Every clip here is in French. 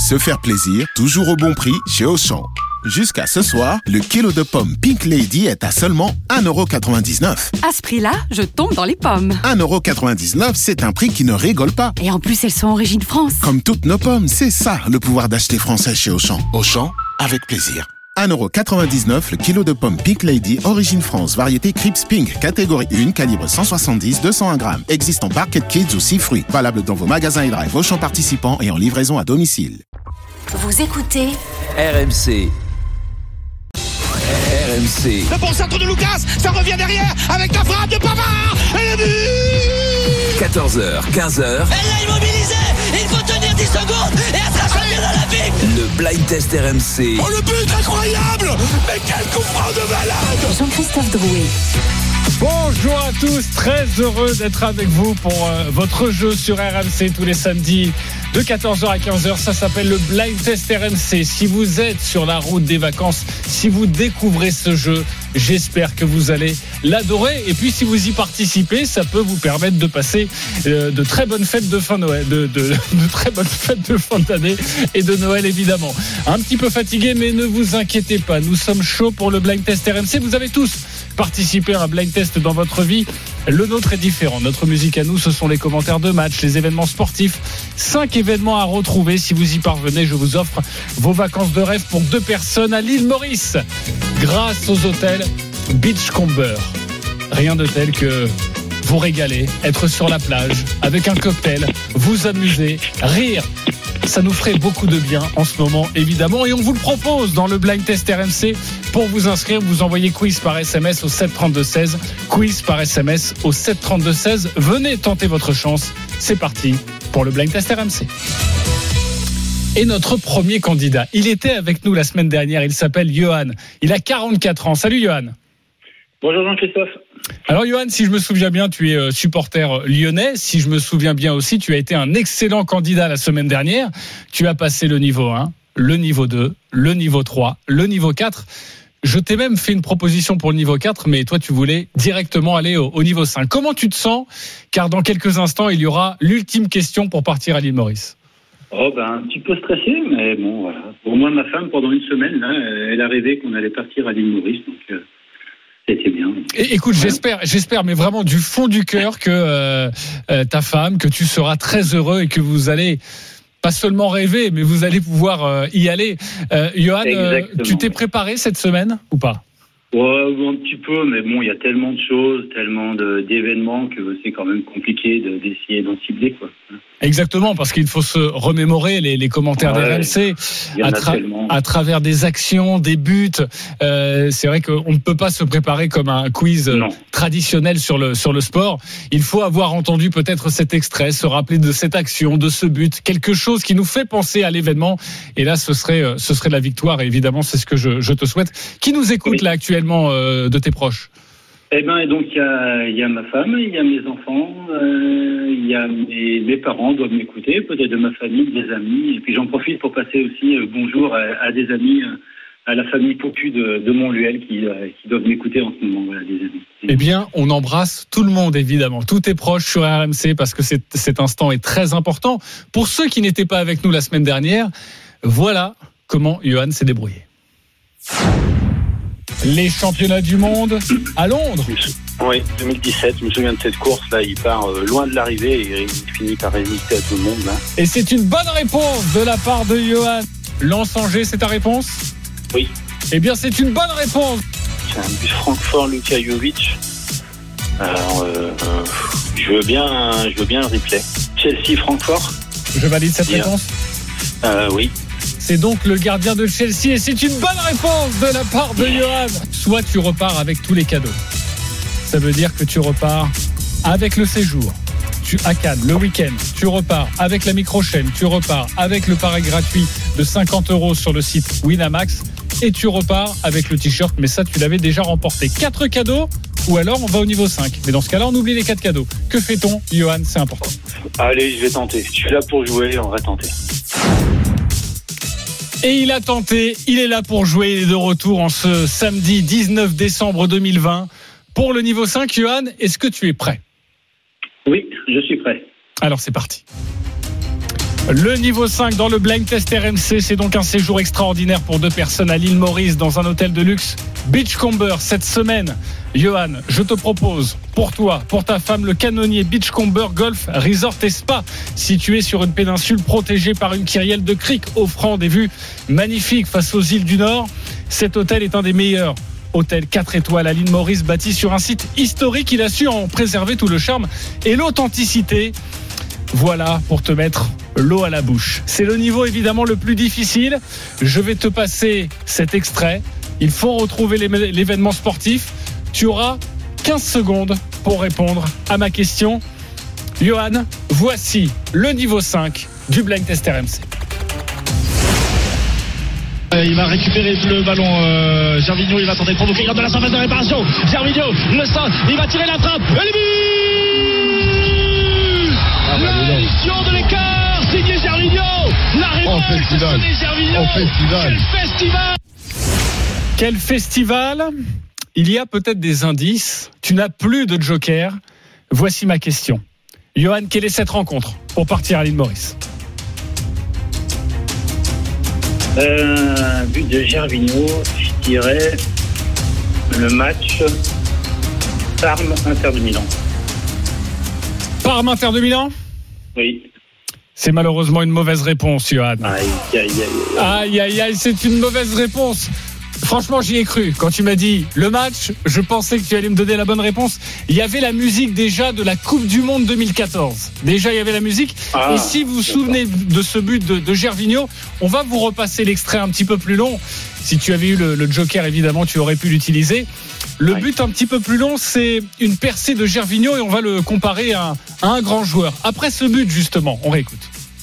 Se faire plaisir, toujours au bon prix chez Auchan. Jusqu'à ce soir, le kilo de pommes Pink Lady est à seulement 1,99€. À ce prix-là, je tombe dans les pommes. 1,99€, c'est un prix qui ne rigole pas. Et en plus, elles sont origine France. Comme toutes nos pommes, c'est ça le pouvoir d'acheter français chez Auchan. Auchan, avec plaisir. 1,99€ le kilo de pommes Pink Lady, origine France, variété Crips Pink, catégorie 1, calibre 170-201 grammes. Existe en Barquette Kids ou 6 fruits. Valable dans vos magasins et drive Auchan participants et en livraison à domicile. Vous écoutez RMC. RMC. Le bon centre de Lucas, ça revient derrière avec la frappe de Pavard et le but. 14h, 15h. Elle l'a immobilisé, il faut tenir 10 secondes et être champion olympique. Le blind test RMC. Oh, le but incroyable. Mais quel coup franc de malade. Jean-Christophe Drouet. Bonjour à tous, très heureux d'être avec vous pour votre jeu sur RMC tous les samedis de 14h à 15h. Ça s'appelle le Blind Test RMC. Si vous êtes sur la route des vacances, si vous découvrez ce jeu, j'espère que vous allez l'adorer. Et puis si vous y participez, ça peut vous permettre de passer de très bonnes fêtes de fin Noël, de très bonnes fêtes de fin d'année et de Noël évidemment. Un petit peu fatigué, mais ne vous inquiétez pas, nous sommes chauds pour le Blind Test RMC. Vous avez tous participé à un blind test dans votre vie. Le nôtre est différent. Notre musique à nous, ce sont les commentaires de match, les événements sportifs. 5 événements à retrouver. Si vous y parvenez, je vous offre vos vacances de rêve pour 2 personnes à l'île Maurice, grâce aux hôtels Beachcomber. Rien de tel que vous régaler, être sur la plage avec un cocktail, vous amuser, rire. Ça nous ferait beaucoup de bien en ce moment, évidemment. Et on vous le propose dans le Blind Test RMC. Pour vous inscrire, vous envoyez quiz par SMS au 732-16. Quiz par SMS au 732-16. Venez tenter votre chance. C'est parti pour le Blind Test RMC. Et notre premier candidat, il était avec nous la semaine dernière. Il s'appelle Johan. Il a 44 ans. Salut Johan. Bonjour Jean-Christophe. Alors Johan, si je me souviens bien, tu es supporter lyonnais. Si je me souviens bien aussi, tu as été un excellent candidat la semaine dernière. Tu as passé le niveau 1, le niveau 2, le niveau 3, le niveau 4. Je t'ai même fait une proposition pour le niveau 4, mais toi tu voulais directement aller au niveau 5. Comment tu te sens ? Car dans quelques instants, il y aura l'ultime question pour partir à l'île Maurice. Oh un petit peu stressé, mais bon voilà. Pour moi, ma femme, pendant une semaine, là, elle a rêvé qu'on allait partir à l'île Maurice, donc... C'était bien. Et écoute, j'espère, mais vraiment du fond du cœur que ta femme, que tu seras très heureux et que vous allez pas seulement rêver, mais vous allez pouvoir y aller. Johan, tu t'es préparé cette semaine ou pas ? Ouais, un petit peu, mais bon, il y a tellement de choses, tellement d'événements que c'est quand même compliqué d'essayer d'en cibler, quoi. Exactement, parce qu'il faut se remémorer les commentaires d'RMC à travers des actions, des buts. C'est vrai qu'on ne peut pas se préparer comme un quiz traditionnel sur le sport. Il faut avoir entendu peut-être cet extrait, se rappeler de cette action, de ce but, quelque chose qui nous fait penser à l'événement. Et là, ce serait la victoire. Et évidemment, c'est ce que je te souhaite. Qui nous écoute là actuellement de tes proches ? Eh ben, et donc il y a ma femme, il y a mes enfants, il y a mes parents doivent m'écouter, peut-être de ma famille, des amis, et puis j'en profite pour passer aussi bonjour à des amis, à la famille Popu de Montluel qui doivent m'écouter en ce moment, voilà, des amis. Eh bien, on embrasse tout le monde évidemment, tous tes proches sur RMC parce que cet instant est très important. Pour ceux qui n'étaient pas avec nous la semaine dernière, voilà comment Johan s'est débrouillé. Les championnats du monde à Londres. Oui, 2017, je me souviens de cette course là, il part loin de l'arrivée et il finit par résister à tout le monde là. Et c'est une bonne réponse de la part de Johan. Lens-Angers, c'est ta réponse ? Oui. Eh bien, c'est une bonne réponse. C'est un but Francfort-Luka Jovic. Alors, je veux bien un replay. Chelsea-Francfort. Je valide cette réponse. Oui. C'est donc le gardien de Chelsea et c'est une bonne réponse de la part de Johan. Soit tu repars avec tous les cadeaux. Ça veut dire que tu repars avec le séjour. À Cannes, le week-end, tu repars avec la micro-chaîne, tu repars avec le pari gratuit de 50 € sur le site Winamax et tu repars avec le t-shirt, mais ça tu l'avais déjà remporté. 4 cadeaux ou alors on va au niveau 5. Mais dans ce cas-là, on oublie les 4 cadeaux. Que fait-on, Johan ? C'est important. Allez, je vais tenter. Je suis là pour jouer, on va tenter. Et il a tenté, il est là pour jouer, il est de retour en ce samedi 19 décembre 2020. Pour le niveau 5, Johan, est-ce que tu es prêt ? Oui, je suis prêt. Alors c'est parti. Le niveau 5 dans le blind test RMC, c'est donc un séjour extraordinaire pour 2 personnes à l'île Maurice dans un hôtel de luxe Beachcomber cette semaine. Johan, je te propose pour toi, pour ta femme, le Canonnier Beachcomber Golf Resort et Spa, situé sur une péninsule protégée par une kyrielle de criques, offrant des vues magnifiques face aux îles du Nord. Cet hôtel est un des meilleurs hôtels 4 étoiles à l'île Maurice, bâti sur un site historique. Il a su en préserver tout le charme et l'authenticité. Voilà pour te mettre l'eau à la bouche. C'est le niveau évidemment le plus difficile. Je vais te passer cet extrait. Il faut retrouver l'événement sportif. Tu auras 15 secondes pour répondre à ma question. Johan, voici le niveau 5 du blind test RMC. Il va récupérer le ballon. Gervinho, il va tenter de provoquer. Il rentre dans la surface de réparation. Gervinho, le sent. Il va tirer la frappe. Et le but! L'édition de l'écart, signé Gervinho. La révolte de Gervinho. Quel festival! Il y a peut-être des indices. Tu n'as plus de joker. Voici ma question. Johan, quelle est cette rencontre pour partir à l'île Maurice? But de Gervinho, je dirais le match Parme-Inter de Milan. Parme-Inter de Milan? Oui. C'est malheureusement une mauvaise réponse, Johan. Aïe, c'est une mauvaise réponse. Franchement, j'y ai cru. Quand tu m'as dit le match, je pensais que tu allais me donner la bonne réponse. Il y avait la musique déjà de la Coupe du Monde 2014. Déjà, il y avait la musique. Et si vous vous souvenez de ce but de Gervinho, on va vous repasser l'extrait un petit peu plus long. Si tu avais eu le joker, évidemment, tu aurais pu l'utiliser. Le but un petit peu plus long, c'est une percée de Gervinho et on va le comparer à un grand joueur. Après ce but, justement, on réécoute.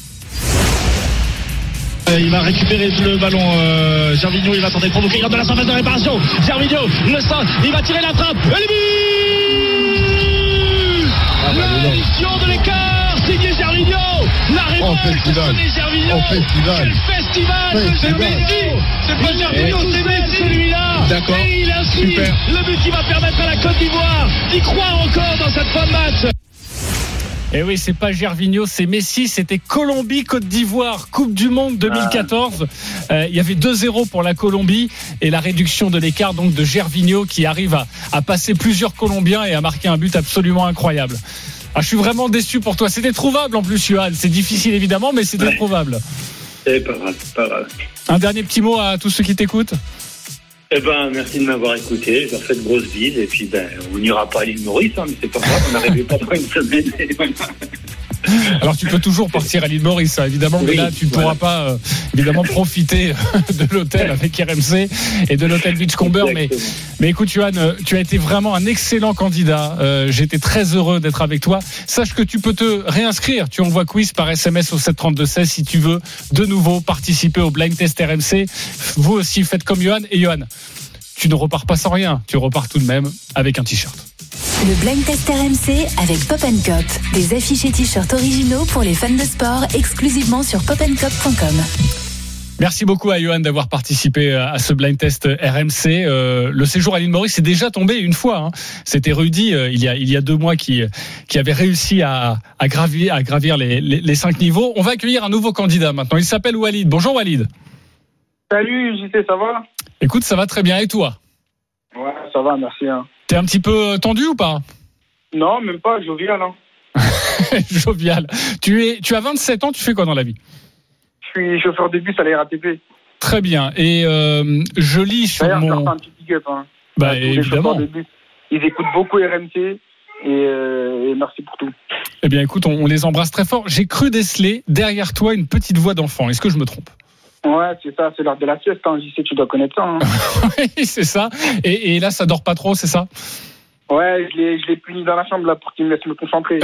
Il va récupérer le ballon. Gervinho, il va tenter de provoquer. Il rentre dans la surface de réparation. Gervinho, le sent. Il va tirer la frappe. Et le but! L'édition de l'écart, signé Gervinho. La révolte de Gervinho. Quel festival! C'est Messi. C'est pas Gervinho, c'est Messi celui-là. D'accord. Et il inscrit le but qui va permettre à la Côte d'Ivoire d'y croire encore dans cette fin de match. Et oui, c'est pas Gervinho, c'est Messi. C'était Colombie-Côte d'Ivoire, Coupe du Monde 2014. Il y avait 2-0 pour la Colombie et la réduction de l'écart donc de Gervinho qui arrive à passer plusieurs Colombiens et à marquer un but absolument incroyable. Ah, je suis vraiment déçu pour toi. C'était trouvable en plus, Johan. C'est difficile évidemment, mais c'était trouvable. C'est pas grave. Un dernier petit mot à tous ceux qui t'écoutent. Merci de m'avoir écouté. Je leur fais de grosses bises et puis on n'ira pas à l'île Maurice, mais c'est pas grave, on n'arrivait pas dans une semaine. Alors tu peux toujours partir à l'île Maurice, évidemment, mais là tu ne pourras pas évidemment profiter de l'hôtel avec RMC et de l'hôtel Beachcomber. Mais écoute, Johan, tu as été vraiment un excellent candidat. J'étais très heureux d'être avec toi. Sache que tu peux te réinscrire. Tu envoies quiz par SMS au 732-16 si tu veux de nouveau participer au blind test RMC. Vous aussi faites comme Johan. Et Johan, tu ne repars pas sans rien. Tu repars tout de même avec un t-shirt. Le blind test RMC avec Pop & Cop. Des affiches et t-shirts originaux pour les fans de sport exclusivement sur popandcop.com. Merci beaucoup à Johan d'avoir participé à ce blind test RMC. Le séjour à l'île Maurice est déjà tombé une fois. C'était Rudy il y a 2 mois qui avait réussi à gravir les 5 niveaux. On va accueillir un nouveau candidat maintenant. Il s'appelle Walid. Bonjour Walid. Salut JT, ça va? Écoute, ça va très bien. Et toi? Ouais, ça va, merci. T'es un petit peu tendu ou pas? Non, même pas, jovial. Jovial. Tu as 27 ans, tu fais quoi dans la vie? Je suis chauffeur de bus à la RATP. Très bien. Et je lis sur d'ailleurs, mon... je leur fais un petit big up. Évidemment. Les bus. Ils écoutent beaucoup RMC et merci pour tout. Eh bien, écoute, on les embrasse très fort. J'ai cru déceler derrière toi une petite voix d'enfant. Est-ce que je me trompe? Ouais, c'est ça, c'est l'heure de la sieste. JC, tu dois connaître ça. Oui, c'est ça. Et là, ça dort pas trop, c'est ça? Ouais, je l'ai puni dans la chambre là pour qu'il me laisse me concentrer.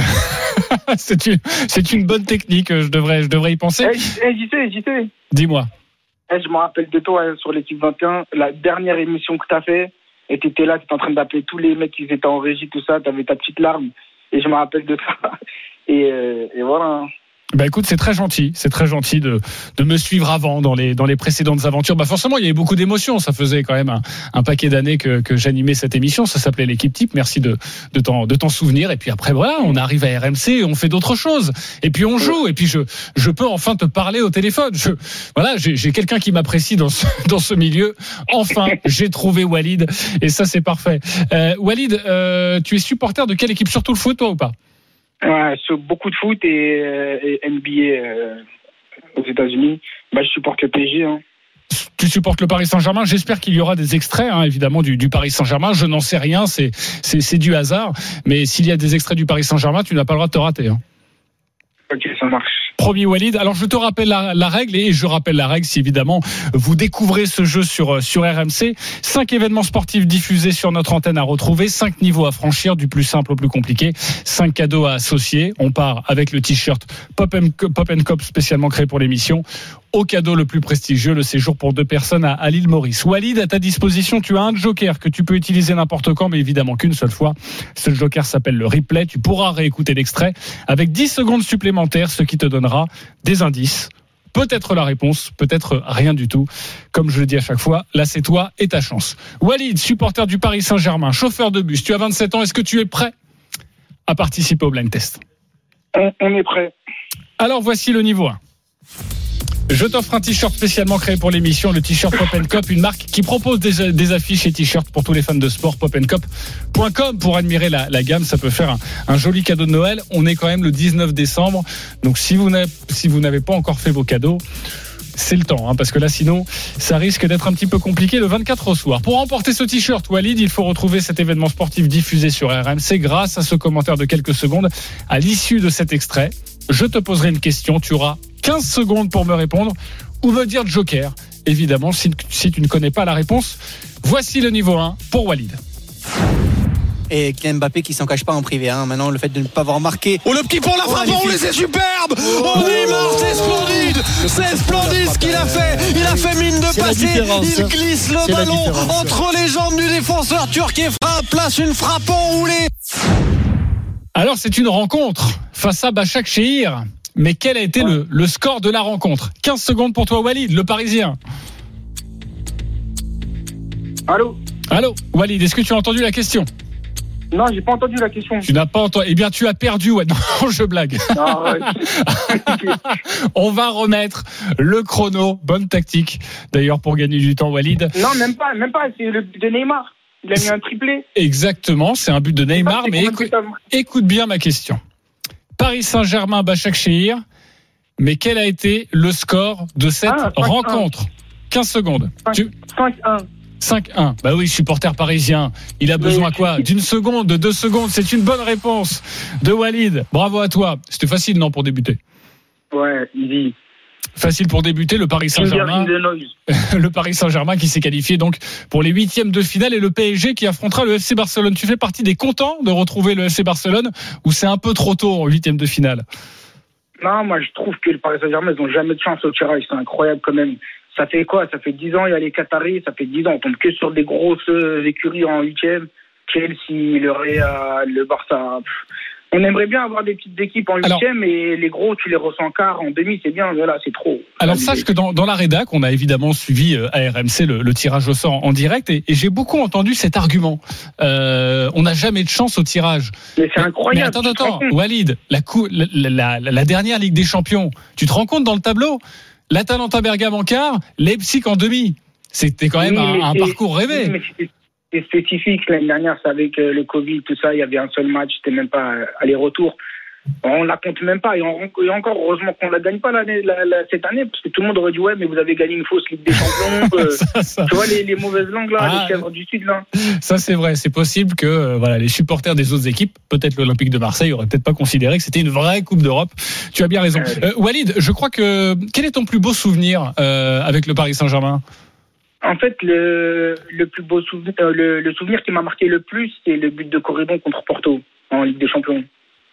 c'est une bonne technique. Je devrais y penser. JC. Dis-moi. Je me rappelle de toi sur l'équipe 21, la dernière émission que t'as fait. Et t'étais là, t'étais en train d'appeler tous les mecs qui étaient en régie, tout ça. T'avais ta petite larme. Et je me rappelle de ça. Et voilà. Bah écoute, c'est très gentil de me suivre avant dans les précédentes aventures. Bah forcément, il y avait beaucoup d'émotions. Ça faisait quand même un paquet d'années que j'animais cette émission. Ça s'appelait l'équipe type. Merci de t'en souvenir. Et puis après, voilà, on arrive à RMC, on fait d'autres choses. Et puis on joue. Et puis je peux enfin te parler au téléphone. Voilà, j'ai quelqu'un qui m'apprécie dans ce milieu. Enfin, j'ai trouvé Walid. Et ça, c'est parfait. Walid, tu es supporter de quelle équipe? Surtout le foot, toi, ou pas? Ouais, sur beaucoup de foot et NBA aux États-Unis. Bah, je supporte le PSG. Hein. Tu supportes le Paris Saint-Germain. J'espère qu'il y aura des extraits, évidemment, du Paris Saint-Germain. Je n'en sais rien, c'est du hasard. Mais s'il y a des extraits du Paris Saint-Germain, tu n'as pas le droit de te rater. Hein. Ok, ça marche. Promis, Walid. Alors, je te rappelle la règle, et je rappelle la règle si évidemment vous découvrez ce jeu sur RMC. 5 événements sportifs diffusés sur notre antenne à retrouver, 5 niveaux à franchir, du plus simple au plus compliqué, 5 cadeaux à associer. On part avec le t-shirt Pop & Cop spécialement créé pour l'émission. Au cadeau le plus prestigieux, le séjour pour 2 personnes à l'île Maurice. Walid, à ta disposition, tu as un joker que tu peux utiliser n'importe quand, mais évidemment qu'une seule fois. Ce joker s'appelle le replay. Tu pourras réécouter l'extrait avec 10 secondes supplémentaires, ce qui te donnera des indices. Peut-être la réponse, peut-être rien du tout. Comme je le dis à chaque fois, là c'est toi et ta chance. Walid, supporter du Paris Saint-Germain, chauffeur de bus, tu as 27 ans. Est-ce que tu es prêt à participer au blind test? On est prêt. Alors voici le niveau 1. Je t'offre un t-shirt spécialement créé pour l'émission, le t-shirt Pop & Cop, une marque qui propose des affiches et t-shirts pour tous les fans de sport. popandcop.com pour admirer la gamme. Ça peut faire un joli cadeau de Noël. On est quand même le 19 décembre. Donc si vous n'avez pas encore fait vos cadeaux, c'est le temps, parce que là sinon ça risque d'être un petit peu compliqué le 24 au soir. Pour remporter ce t-shirt, Walid, il faut retrouver cet événement sportif diffusé sur RMC grâce à ce commentaire de quelques secondes. À l'issue de cet extrait, je te poserai une question, tu auras 15 secondes pour me répondre ou me dire joker, évidemment, si tu ne connais pas la réponse. Voici le niveau 1 pour Walid. Et Kylian Mbappé qui s'en cache pas en privé. Maintenant, le fait de ne pas avoir marqué. Oh, le petit pont, la frappe, c'est superbe. Oh, Neymar, c'est splendide. C'est splendide ce qu'il a fait. Il a fait mine de passer. Il glisse le ballon entre les jambes du défenseur turc et place une frappe enroulée. Alors, c'est une rencontre face à Başakşehir. Mais quel a été le score de la rencontre? 15 secondes pour toi, Walid, le Parisien. Allô, Walid, est-ce que tu as entendu la question? Non, j'ai pas entendu la question. Tu n'as pas entendu? Eh bien, tu as perdu. Ouais. Non, je blague. Non, ouais. On va remettre le chrono. Bonne tactique, d'ailleurs, pour gagner du temps, Walid. Non, même pas. C'est le but de Neymar. Il a mis un triplé. Exactement, c'est un but de Neymar. Mais écoute bien ma question. Paris Saint-Germain, Başakşehir. Mais quel a été le score de cette rencontre? 15 secondes. 5-1. 5-1. Bah oui, supporter parisien. Il a besoin quoi? D'une seconde, de 2 secondes. C'est une bonne réponse de Walid. Bravo à toi. C'était facile, non, pour débuter? Ouais, easy. Facile pour débuter, le Paris Saint-Germain. Le Paris Saint-Germain qui s'est qualifié donc pour les 8e de finale et le PSG qui affrontera le FC Barcelone. Tu fais partie des contents de retrouver le FC Barcelone ou c'est un peu trop tôt en 8e de finale? Non, moi je trouve que le Paris Saint-Germain, ils n'ont jamais de chance au tirage. C'est incroyable quand même. Ça fait quoi? Ça fait 10 ans, il y a les Qataris, ça fait 10 ans. On tombe que sur des grosses écuries en 8e. Chelsea, le Real, le Barça. On aimerait bien avoir des petites équipes en 8e, et les gros, tu les reçois en quart, en demi, c'est bien, voilà, c'est trop. Alors sache que dans la rédac, on a évidemment suivi à RMC le tirage au sort en direct, et j'ai beaucoup entendu cet argument. On n'a jamais de chance au tirage. Mais c'est incroyable. Mais attends, Walid, la dernière Ligue des Champions, tu te rends compte dans le tableau? L'Atalanta Bergame en quart, Leipzig en demi. C'était quand même un parcours rêvé. Mais c'est spécifique. L'année dernière, c'est avec le Covid, tout ça. Il y avait un seul match, c'était même pas aller-retour. On la compte même pas. Et encore, heureusement qu'on la gagne pas cette année, parce que tout le monde aurait dit ouais, mais vous avez gagné une fausse Ligue des Champions. Tu vois les mauvaises langues là, les chèvres du Sud là. Ça c'est vrai, c'est possible que les supporters des autres équipes, peut-être l'Olympique de Marseille, auraient peut-être pas considéré que c'était une vraie Coupe d'Europe. Tu as bien raison. Walid, je crois que quel est ton plus beau souvenir avec le Paris Saint-Germain? En fait, le plus beau souvenir, le souvenir qui m'a marqué le plus, c'est le but de Corridon contre Porto en Ligue des Champions.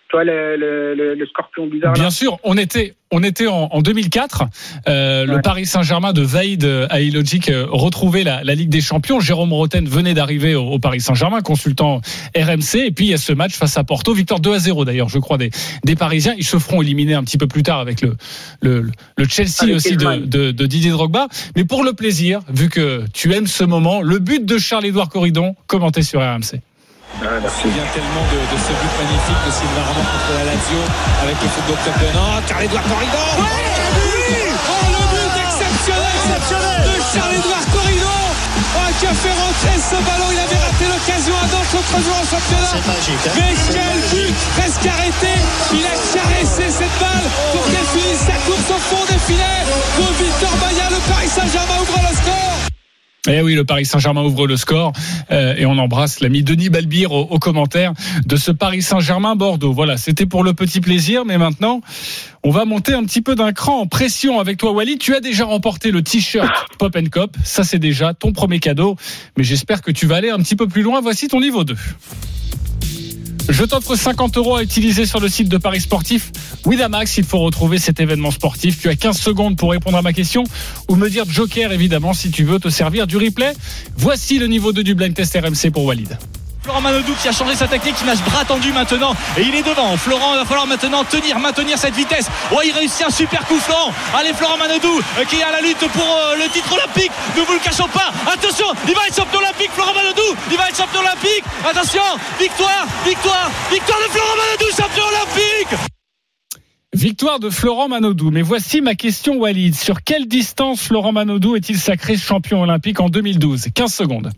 Toi, le scorpion bizarre. Bien là. sûr, on était en 2004. Le Paris Saint-Germain de Vaïd Halilhodžić retrouvait la Ligue des Champions. Jérôme Roten venait d'arriver au Paris Saint-Germain, consultant RMC. Et puis il y a ce match face à Porto, victoire 2-0 d'ailleurs, je crois, des Parisiens. Ils se feront éliminer un petit peu plus tard avec le Chelsea aussi de Didier Drogba. Mais pour le plaisir, vu que tu aimes ce moment, le but de Charles-Édouard Corridon, commenté sur RMC. On se souvient tellement de ce but magnifique de Silva Ramos contre la Lazio avec le football club de Nantes. Charles-Édouard Corridon. Oui, le but exceptionnel de Charles-Édouard Corridon qui a fait rentrer ce ballon. Il avait raté l'occasion à Nantes contre joueur au championnat. C'est magique, hein. Mais quel but, presque arrêté. Il a caressé cette balle pour qu'elle finisse sa course au fond des filets de Victor Bailly. Le Paris Saint-Germain ouvre le score. Eh oui, le Paris Saint-Germain ouvre le score et on embrasse l'ami Denis Balbir au commentaire de ce Paris Saint-Germain-Bordeaux. Voilà, c'était pour le petit plaisir, mais maintenant, on va monter un petit peu d'un cran en pression avec toi, Walid. Tu as déjà remporté le t-shirt Pop & Cop, ça c'est déjà ton premier cadeau, mais j'espère que tu vas aller un petit peu plus loin. Voici ton niveau 2. Je t'offre 50 € à utiliser sur le site de Paris Sportif. Winamax, il faut retrouver cet événement sportif. Tu as 15 secondes pour répondre à ma question ou me dire Joker, évidemment, si tu veux te servir du replay. Voici le niveau 2 du blind test RMC pour Walid. Florent Manodou qui a changé sa technique, qui nage bras tendu maintenant et il est devant. Florent, il va falloir maintenant maintenir cette vitesse. Oh, il réussit un super coup, Florent. Allez, Florent Manodou qui est à la lutte pour le titre olympique. Ne vous le cachons pas. Attention, il va être champion olympique, Florent Manodou. Il va être champion olympique. Attention, victoire de Florent Manodou, champion olympique. Victoire de Florent Manodou. Mais voici ma question, Walid. Sur quelle distance Florent Manodou est-il sacré champion olympique en 2012 ? 15 secondes.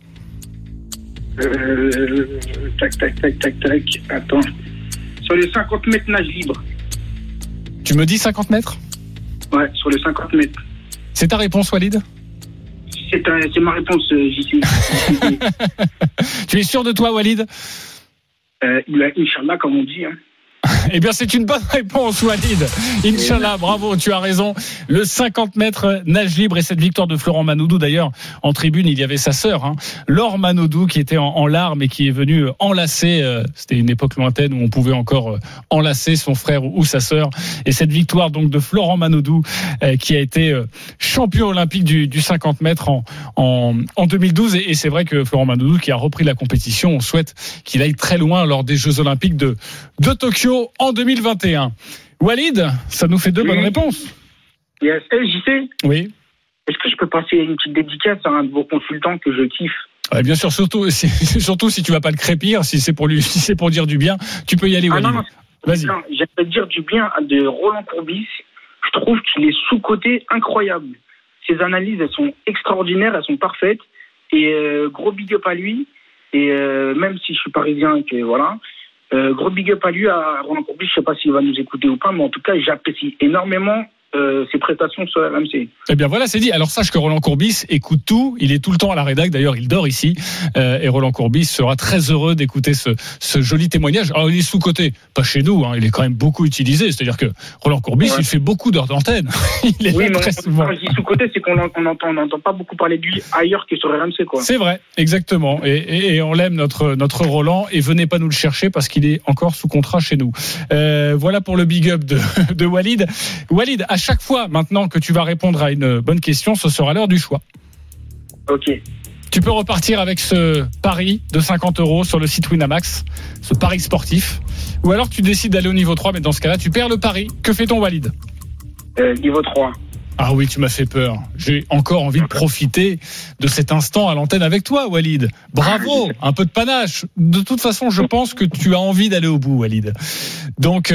Tac. Attends. Sur les 50 mètres nage libre. Tu me dis 50 mètres ? Ouais, sur les 50 mètres. C'est ta réponse, Walid ? C'est ma réponse, j'y suis. Tu es sûr de toi, Walid ? Inch'Allah, comme on dit. Hein. Eh bien, c'est une bonne réponse, Walid. Inch'Allah, bravo, tu as raison. Le 50 mètres nage libre et cette victoire de Florent Manodou. D'ailleurs, en tribune, il y avait sa sœur, Laure Manodou, qui était en larmes et qui est venue enlacer. C'était une époque lointaine où on pouvait encore enlacer son frère ou sa sœur. Et cette victoire, donc, de Florent Manodou, qui a été champion olympique du 50 mètres en 2012. Et c'est vrai que Florent Manodou, qui a repris la compétition, on souhaite qu'il aille très loin lors des Jeux olympiques de Tokyo en 2021. Walid, ça nous fait deux bonnes réponses. Yes. JC ? Oui. Est-ce que je peux passer une petite dédicace à un de vos consultants que je kiffe ? Ouais, bien sûr, surtout si tu vas pas le crépir, si c'est pour dire du bien, tu peux y aller, Walid. Non. Vas-y. Non, j'aimerais dire du bien de Roland Courbis. Je trouve qu'il est sous-coté incroyable. Ses analyses, elles sont extraordinaires, elles sont parfaites. Et gros big up à lui. Et même si je suis parisien, que voilà. Gros big up à lui, à Roland Courbis. Je sais pas s'il va nous écouter ou pas, mais en tout cas, j'apprécie énormément ses prestations sur RMC. Eh bien voilà, c'est dit. Alors sache que Roland Courbis écoute tout. Il est tout le temps à la rédac. D'ailleurs, il dort ici. Et Roland Courbis sera très heureux d'écouter ce joli témoignage. Alors il est sous-coté, pas chez nous. Il est quand même beaucoup utilisé. C'est-à-dire que Roland Courbis, il fait beaucoup d'heures d'antenne. Il est là très souvent. Quand je dis sous-coté, c'est qu'on n'entend pas beaucoup parler de lui ailleurs que sur RMC, quoi. C'est vrai, exactement. Et on l'aime, notre Roland. Et venez pas nous le chercher parce qu'il est encore sous contrat chez nous. Voilà pour le big up de Walid. Walid, à chaque fois maintenant que tu vas répondre à une bonne question, ce sera l'heure du choix. Ok. Tu peux repartir avec ce pari de 50 € sur le site Winamax, ce pari sportif. Ou alors tu décides d'aller au niveau 3, mais dans ce cas-là, tu perds le pari. Que fait-on, Walid ? Niveau 3. Ah oui, tu m'as fait peur. J'ai encore envie de profiter de cet instant à l'antenne avec toi, Walid. Bravo, un peu de panache. De toute façon, je pense que tu as envie d'aller au bout, Walid. Donc,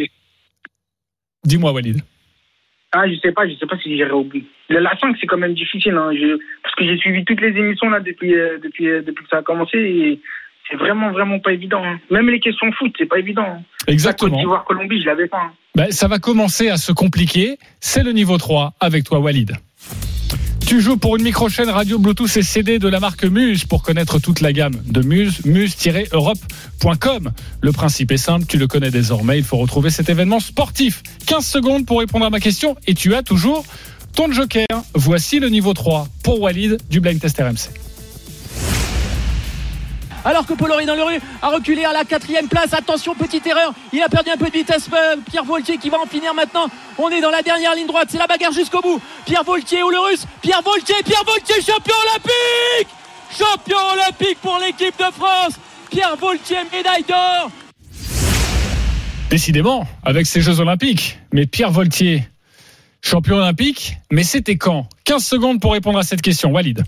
dis-moi, Walid. Je sais pas si j'irai au bout. La 5, c'est quand même difficile, parce que j'ai suivi toutes les émissions là depuis que ça a commencé et c'est vraiment pas évident. Même les questions foot, c'est pas évident. Exactement. Côte d'Ivoire, Colombie, je l'avais pas. Ça va commencer à se compliquer. C'est le niveau 3 avec toi, Walid. Tu joues pour une micro-chaîne radio Bluetooth et CD de la marque Muse. Pour connaître toute la gamme de Muse, muse-europe.com. Le principe est simple, tu le connais désormais. Il faut retrouver cet événement sportif. 15 secondes pour répondre à ma question et tu as toujours ton joker. Voici le niveau 3 pour Walid du Blind Test RMC. alors que Polo Ridan-Lerue a reculé à la 4e place. Attention, petite erreur, il a perdu un peu de vitesse, Pierre Voltier qui va en finir maintenant. On est dans la dernière ligne droite, c'est la bagarre jusqu'au bout. Pierre Voltier ou le Russe, Pierre Voltier, champion olympique pour l'équipe de France. Pierre Voltier, médaille d'or. Décidément, avec ces Jeux Olympiques. Mais Pierre Voltier, champion olympique, mais c'était quand ? 15 secondes pour répondre à cette question, Walid.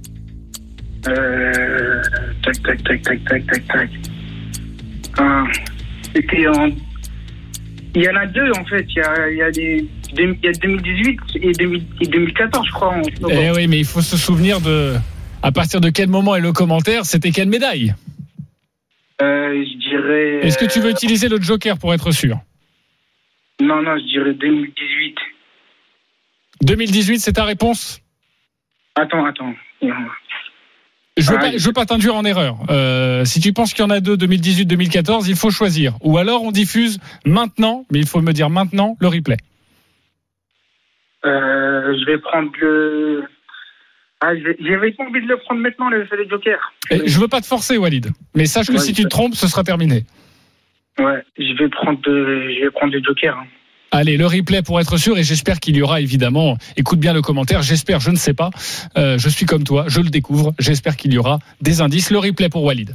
Tac. C'était en... Il y en a deux en fait. Il y a 2018 et 2014, je crois. Eh oui, mais il faut se souvenir de à partir de quel moment est le commentaire, c'était quelle médaille ? Je dirais. Est-ce que tu veux utiliser le joker pour être sûr ? Non, je dirais 2018. 2018, c'est ta réponse ? Attends. Je veux pas t'induire en erreur. Si tu penses qu'il y en a deux, 2018-2014, il faut choisir. Ou alors on diffuse maintenant, mais il faut me dire maintenant le replay. Je vais prendre le... j'avais pas envie de le prendre maintenant, le joker. Je veux pas te forcer, Walid. Mais sache que si tu te trompes, ce sera terminé. Ouais, je vais prendre le joker. Allez, le replay pour être sûr, et j'espère qu'il y aura évidemment, écoute bien le commentaire, j'espère, je ne sais pas, je suis comme toi, je le découvre, j'espère qu'il y aura des indices. Le replay pour Walid.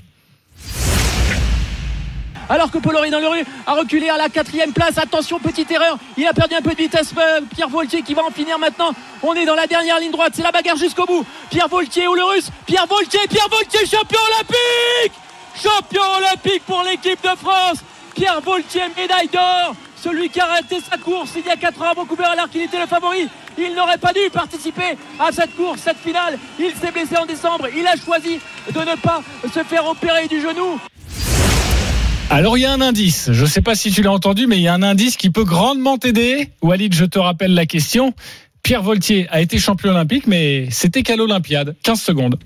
Alors que Polo Ridan-Lerue a reculé à la 4e place. Attention, petite erreur, il a perdu un peu de vitesse, Pierre Voltier qui va en finir maintenant. On est dans la dernière ligne droite, c'est la bagarre jusqu'au bout. Pierre Voltier ou le Russe, Pierre Voltier, champion olympique pour l'équipe de France. Pierre Voltier, médaille d'or. Celui qui a arrêté sa course il y a 4 ans à Vancouver alors qu'il était le favori. Il n'aurait pas dû participer à cette course, cette finale. Il s'est blessé en décembre, il a choisi de ne pas se faire opérer du genou. Alors il y a un indice, je ne sais pas si tu l'as entendu, mais il y a un indice qui peut grandement t'aider. Walid, je te rappelle la question. Pierre Voltier a été champion olympique, mais c'était qu'à l'Olympiade. 15 secondes.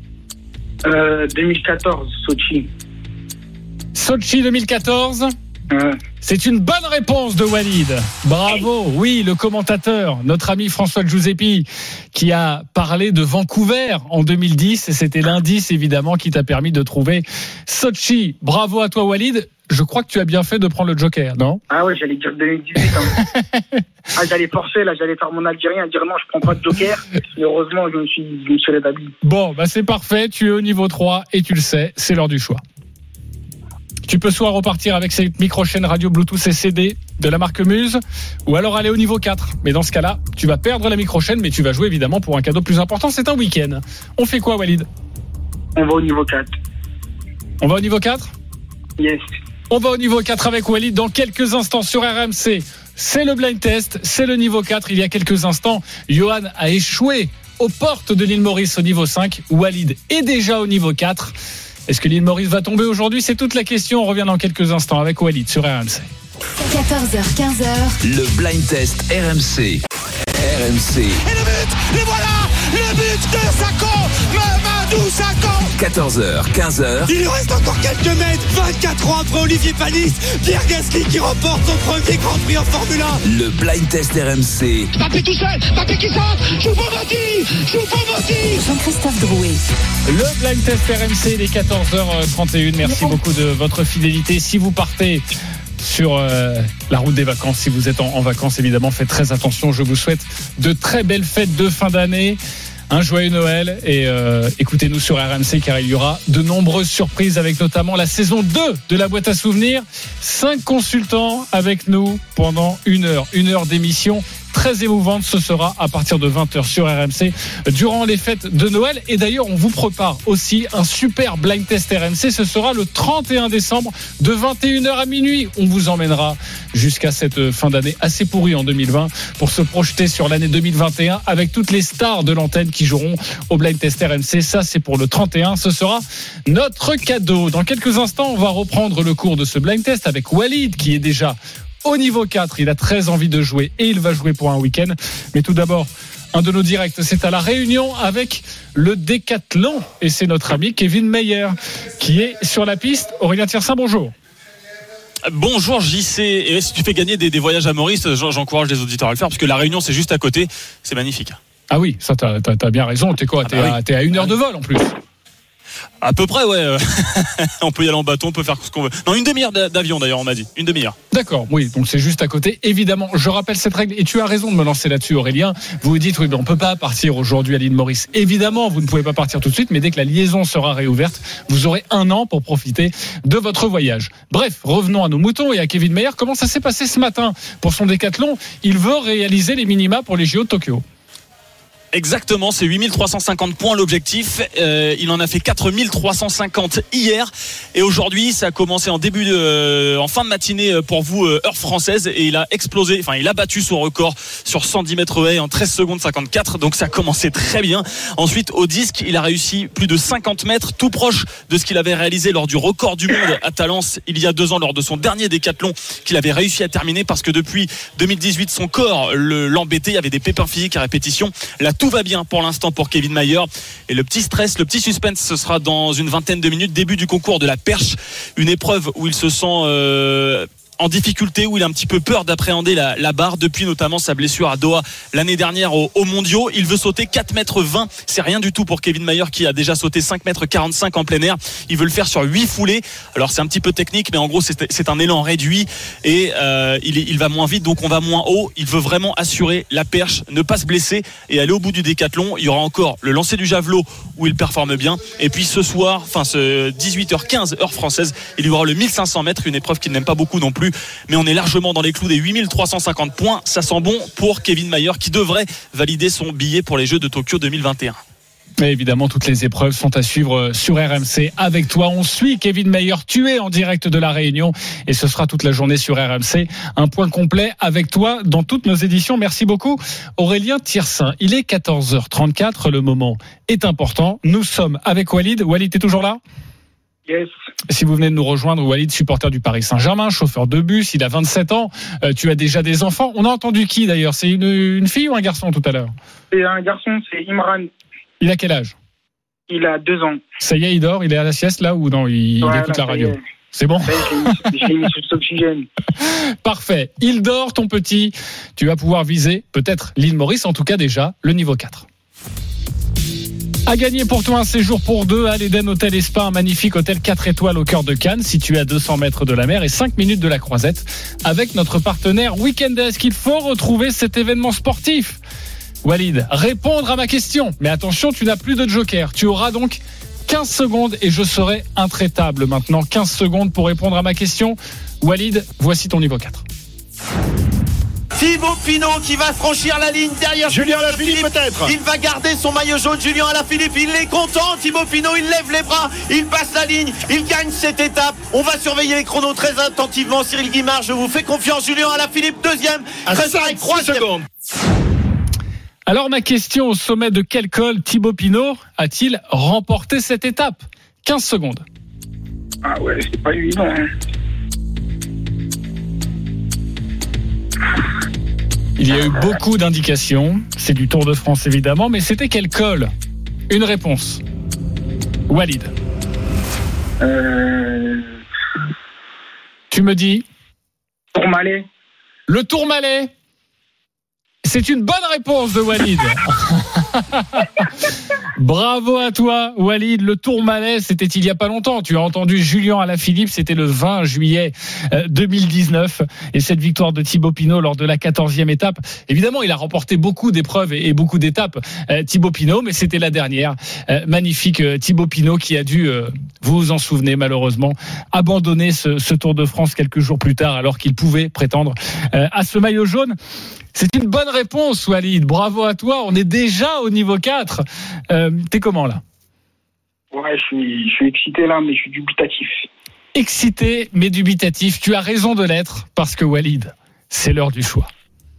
2014, Sochi. Sochi 2014 C'est une bonne réponse de Walid. Bravo. Oui, le commentateur, notre ami François Giuseppi, qui a parlé de Vancouver en 2010. Et c'était l'indice, évidemment, qui t'a permis de trouver Sochi. Bravo à toi, Walid. Je crois que tu as bien fait de prendre le joker, non ? Ah ouais, j'allais dire 2018. J'allais forcer, j'allais faire mon Algérien, dire non, je prends pas de joker. Et heureusement, je me suis rétabli. Bon, c'est parfait. Tu es au niveau 3 et tu le sais, c'est l'heure du choix. Tu peux soit repartir avec cette micro-chaîne radio Bluetooth et CD de la marque Muse, ou alors aller au niveau 4. Mais dans ce cas-là, tu vas perdre la micro-chaîne, mais tu vas jouer évidemment pour un cadeau plus important. C'est un week-end. On fait quoi, Walid ? On va au niveau 4. On va au niveau 4 ? Yes. On va au niveau 4 avec Walid dans quelques instants sur RMC. C'est le blind test, c'est le niveau 4. Il y a quelques instants, Johan a échoué aux portes de l'île Maurice au niveau 5. Walid est déjà au niveau 4. Est-ce que l'île Maurice va tomber aujourd'hui ? C'est toute la question. On revient dans quelques instants avec Walid sur RMC. 14h, 15h. Le blind test RMC. RMC. Et le but, et voilà, le but de Sakho, Mamadou Sakho. 14h, 15h. Il lui reste encore quelques mètres. 24 ans après Olivier Panis, Pierre Gasly qui remporte son premier Grand Prix en Formule 1. Le blind test RMC. Mbappé tout seul, Mbappé qui centre, Choupo-Moting. Jean-Christophe Drouet. Le blind test RMC, il est 14h31. Merci beaucoup de votre fidélité. Si vous partez sur la route des vacances, si vous êtes en vacances, évidemment, faites très attention. Je vous souhaite de très belles fêtes de fin d'année, un joyeux Noël, et écoutez-nous sur RMC car il y aura de nombreuses surprises avec notamment la saison 2 de la boîte à souvenirs. 5 consultants avec nous pendant une heure d'émission très émouvante. Ce sera à partir de 20h sur RMC durant les fêtes de Noël. Et d'ailleurs, on vous prépare aussi un super blind test RMC. Ce sera le 31 décembre de 21h à minuit. On vous emmènera jusqu'à cette fin d'année assez pourrie en 2020 pour se projeter sur l'année 2021 avec toutes les stars de l'antenne qui joueront au blind test RMC. Ça, c'est pour le 31. Ce sera notre cadeau. Dans quelques instants, on va reprendre le cours de ce blind test avec Walid qui est déjà au niveau 4, il a très envie de jouer et il va jouer pour un week-end. Mais tout d'abord, un de nos directs, c'est à La Réunion avec le Décathlon. Et c'est notre ami Kevin Meyer qui est sur la piste. Aurélien Tiersin, bonjour. Bonjour JC. Et si tu fais gagner des voyages à Maurice, j'encourage les auditeurs à le faire parce que La Réunion, c'est juste à côté. C'est magnifique. Ah oui, ça t'as bien raison. T'es quoi ? T'es à 1 heure de vol en plus. À peu près, ouais. On peut y aller en bateau, on peut faire ce qu'on veut. Non, une demi-heure d'avion d'ailleurs, on m'a dit. Une demi-heure. D'accord, oui, donc c'est juste à côté. Évidemment, je rappelle cette règle, et tu as raison de me lancer là-dessus, Aurélien. Vous vous dites, oui, mais on ne peut pas partir aujourd'hui à l'île Maurice. Évidemment, vous ne pouvez pas partir tout de suite, mais dès que la liaison sera réouverte, vous aurez 1 an pour profiter de votre voyage. Bref, revenons à nos moutons et à Kevin Mayer. Comment ça s'est passé ce matin pour son décathlon? Il veut réaliser les minima pour les JO de Tokyo. Exactement, c'est 8350 points l'objectif. Il en a fait 4350 hier. Et aujourd'hui, ça a commencé en fin de matinée pour vous, heure française. Et il a battu son record sur 110 mètres haies en 13 secondes 54. Donc ça a commencé très bien. Ensuite, au disque, il a réussi plus de 50 mètres, tout proche de ce qu'il avait réalisé lors du record du monde à Talence il y a 2 ans, lors de son dernier décathlon qu'il avait réussi à terminer, parce que depuis 2018, son corps l'embêtait. Il y avait des pépins physiques à répétition. Tout va bien pour l'instant pour Kevin Mayer. Et le petit stress, le petit suspense, ce sera dans une vingtaine de minutes. Début du concours de la perche. Une épreuve où il se sent en difficulté, où il a un petit peu peur d'appréhender la barre, depuis notamment sa blessure à Doha l'année dernière aux mondiaux. Il veut sauter 4,20 mètres. C'est rien du tout pour Kevin Mayer, qui a déjà sauté 5,45 mètres en plein air. Il veut le faire sur 8 foulées. Alors c'est un petit peu technique, mais en gros c'est un élan réduit, et il va moins vite, donc on va moins haut. Il veut vraiment assurer la perche, ne pas se blesser et aller au bout du décathlon. Il y aura encore le lancer du javelot où il performe bien, et puis ce 18h15 heure française, il y aura le 1500 mètres, une épreuve qu'il n'aime pas beaucoup non plus. Mais on est largement dans les clous des 8350 points. Ça sent bon pour Kevin Mayer, qui devrait valider son billet pour les Jeux de Tokyo 2021. Mais évidemment, toutes les épreuves sont à suivre sur RMC avec toi. On suit Kevin Mayer, tué en direct de la Réunion, et ce sera toute la journée sur RMC. Un point complet avec toi dans toutes nos éditions. Merci beaucoup, Aurélien Tiersin. Il est 14h34, le moment est important. Nous sommes avec Walid. Walid, t'es toujours là ? Yes. Si vous venez de nous rejoindre, Walid, supporter du Paris Saint-Germain, chauffeur de bus, il a 27 ans, tu as déjà des enfants. On a entendu qui d'ailleurs? C'est une fille ou un garçon tout à l'heure? C'est un garçon, c'est Imran. Il a quel âge? Il a 2 ans. Ça y est, il dort, il est à la sieste là, ou non? Il écoute la radio. C'est bon? J'ai mis sous oxygène. Parfait. Il dort, ton petit. Tu vas pouvoir viser peut-être l'île Maurice, en tout cas déjà le niveau 4. À gagner pour toi un séjour pour 2 à l'Eden Hôtel et Spa, un magnifique hôtel 4 étoiles au cœur de Cannes, situé à 200 mètres de la mer et 5 minutes de la Croisette, avec notre partenaire Weekend. Est-ce qu'il faut retrouver cet événement sportif? Walid, répondre à ma question. Mais attention, tu n'as plus de joker. Tu auras donc 15 secondes et je serai intraitable maintenant. 15 secondes pour répondre à ma question. Walid, voici ton niveau 4. Thibaut Pinot qui va franchir la ligne derrière Julien Alaphilippe peut-être. Il va garder son maillot jaune. Julien Alaphilippe, il est content. Thibaut Pinot, il lève les bras, il passe la ligne, il gagne cette étape. On va surveiller les chronos très attentivement. Cyril Guimard, je vous fais confiance. Julien Alaphilippe, deuxième. À 3 secondes. Alors ma question, au sommet de quel col Thibaut Pinot a-t-il remporté cette étape? 15 secondes. Ah ouais, c'est pas évident. Il y a eu beaucoup d'indications. C'est du Tour de France évidemment, mais c'était quel col? Une réponse. Walid. Tu me dis? Tourmalet. Le Tourmalet. C'est une bonne réponse de Walid. Bravo à toi, Walid. Le Tourmalet, c'était il y a pas longtemps. Tu as entendu Julien Alaphilippe, c'était le 20 juillet 2019. Et cette victoire de Thibaut Pinot lors de la 14e étape, évidemment, il a remporté beaucoup d'épreuves et beaucoup d'étapes, Thibaut Pinot, mais c'était la dernière. Magnifique Thibaut Pinot qui a dû, vous vous en souvenez malheureusement, abandonner ce Tour de France quelques jours plus tard, alors qu'il pouvait prétendre à ce maillot jaune. C'est une bonne réponse, Walid. Bravo à toi. On est déjà au niveau 4. T'es comment là? Ouais, je suis excité là, mais je suis dubitatif. Excité, mais dubitatif. Tu as raison de l'être, parce que Walid, c'est l'heure du choix.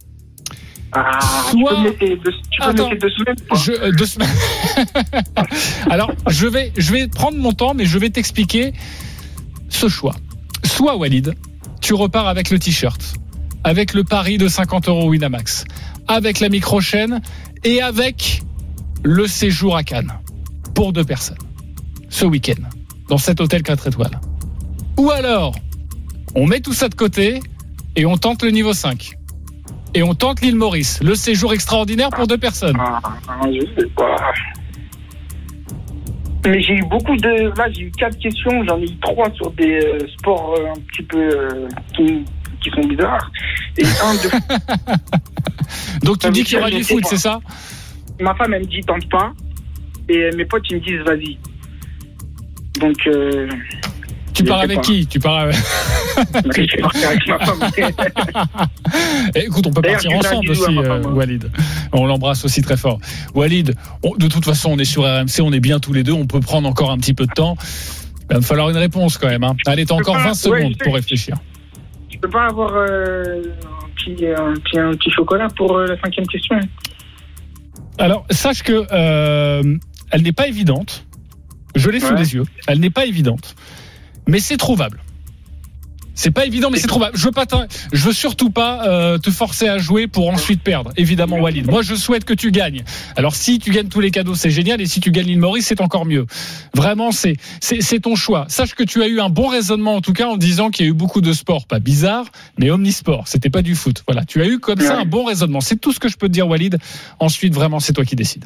Tu peux me laisser 2 semaines? 2 semaines. Alors, je vais prendre mon temps, mais je vais t'expliquer ce choix. Soit, Walid, tu repars avec le t-shirt, avec le pari de 50 € Winamax, avec la micro-chaîne et avec le séjour à Cannes pour 2 personnes ce week-end dans cet hôtel 4 étoiles. Ou alors, on met tout ça de côté et on tente le niveau 5. Et on tente l'île Maurice, le séjour extraordinaire pour 2 personnes. Je sais pas. Mais j'ai eu beaucoup de... Là, j'ai eu 4 questions. J'en ai eu 3 sur des sports un petit peu... qui sont bizarres. Et un de... Donc tu dis qu'il y aura du foot, c'est ça? Ma femme, elle me dit tente pas. Et mes potes, ils me disent vas-y. Donc... Tu pars avec qui? Tu pars avec... Je pars avec ma femme. Écoute, on peut partir ensemble aussi, Walid. On l'embrasse aussi très fort. Walid, de toute façon, on est sur RMC, on est bien tous les deux, on peut prendre encore un petit peu de temps. Il va falloir une réponse quand même. Hein. Allez, t'as encore 20 secondes pour réfléchir. Je peux pas avoir un petit chocolat pour la 5e question? Alors, sache que elle n'est pas évidente. Je l'ai sous les yeux. Elle n'est pas évidente. Mais c'est trouvable. C'est pas évident, mais c'est trouvable. Je veux surtout pas te forcer à jouer pour ensuite perdre. Évidemment, Walid. Moi, je souhaite que tu gagnes. Alors, si tu gagnes tous les cadeaux, c'est génial. Et si tu gagnes l'île Maurice, c'est encore mieux. Vraiment, c'est ton choix. Sache que tu as eu un bon raisonnement, en tout cas, en disant qu'il y a eu beaucoup de sports. Pas bizarre, mais omnisport. C'était pas du foot. Voilà. Tu as eu comme ça un bon raisonnement. C'est tout ce que je peux te dire, Walid. Ensuite, vraiment, c'est toi qui décides.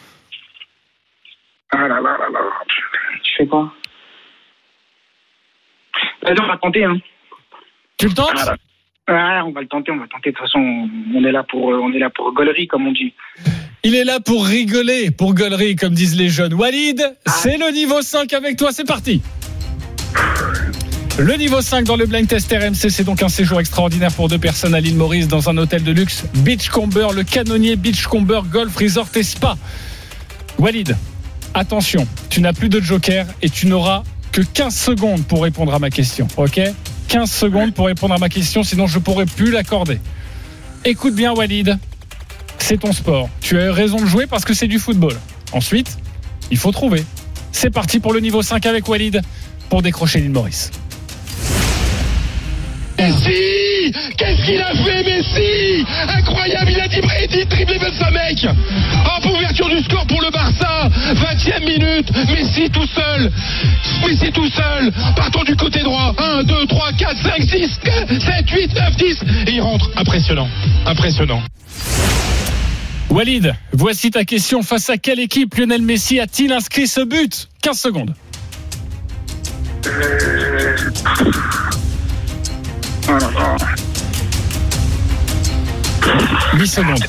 Ah là là là là. Je sais pas. Vas-y, on va tenter, hein. Tu le tentes? On va le tenter. De toute façon, on est là pour rigolerie, comme on dit. Il est là pour rigoler, pour gueulerie, comme disent les jeunes. Walid, c'est le niveau 5 avec toi, c'est parti. Le niveau 5 dans le blind test RMC, c'est donc un séjour extraordinaire pour 2 personnes à l'île Maurice dans un hôtel de luxe Beachcomber, le Canonnier Beachcomber Golf Resort et Spa. Walid, attention, tu n'as plus de joker et tu n'auras que 15 secondes pour répondre à ma question, ok? 15 secondes pour répondre à ma question, sinon je ne pourrai plus l'accorder. Écoute bien, Walid, c'est ton sport. Tu as raison de jouer parce que c'est du football. Ensuite, il faut trouver. C'est parti pour le niveau 5 avec Walid pour décrocher l'île Maurice. Messi! Qu'est-ce qu'il a fait, Messi? Incroyable, il a dribblé même sa mec! Pour ouverture du score pour le Barça, 20e minute, Messi tout seul, partons du côté droit, 1, 2, 3, 4, 5, 6, 7, 8, 9, 10, et il rentre, impressionnant. Walid, voici ta question, face à quelle équipe Lionel Messi a-t-il inscrit ce but? 15 secondes. 8 secondes.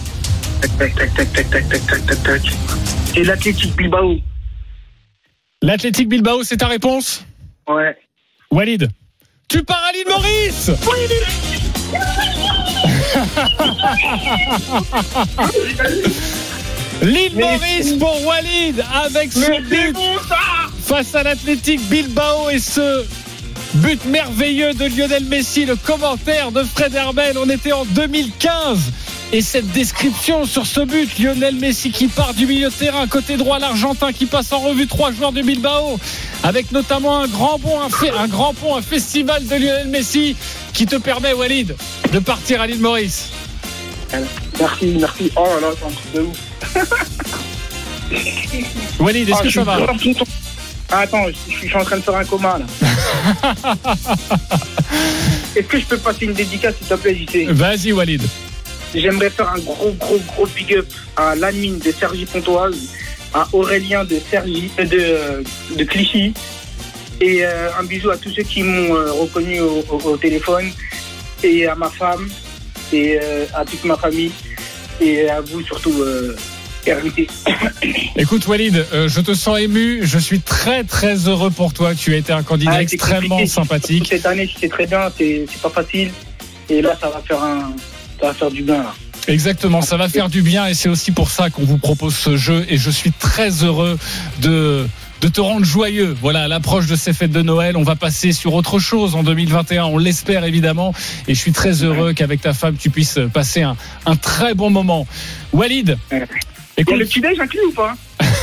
Tac. C'est l'Athletic Bilbao. L'Athletic Bilbao, c'est ta réponse? Ouais. Walid, tu pars à l'île Maurice. L'île Maurice pour Walid avec ce but face à l'Athletic Bilbao et ce but merveilleux de Lionel Messi. Le commentaire de Fred Herbel, on était en 2015 et cette description sur ce but, Lionel Messi qui part du milieu de terrain, côté droit l'Argentin qui passe en revue 3 joueurs de Bilbao avec notamment un grand pont, un festival de Lionel Messi qui te permet, Walid, de partir à l'île Maurice. Merci. Oh là là, c'est un truc de ouf. Walid, est-ce que ça va? Attends, je suis en train de faire un coma là. Est-ce que je peux passer une dédicace s'il te plaît, JC? Vas-y, Walid. J'aimerais faire un gros big up à l'admin de Cergy Pontoise, à Aurélien de Clichy, et un bisou à tous ceux qui m'ont reconnu au téléphone, et à ma femme, et à toute ma famille, et à vous surtout. Écoute Walid, je te sens ému, je suis très heureux pour toi, tu as été un candidat extrêmement sympathique. Cette année c'était très bien, c'est pas facile et là ça va faire du bien là. Exactement, ça va faire du bien et c'est aussi pour ça qu'on vous propose ce jeu et je suis très heureux de te rendre joyeux. Voilà, à l'approche de ces fêtes de Noël, on va passer sur autre chose en 2021, on l'espère évidemment et je suis très heureux qu'avec ta femme tu puisses passer un très bon moment. Walid, écoute, le petit-déj inclus ou pas?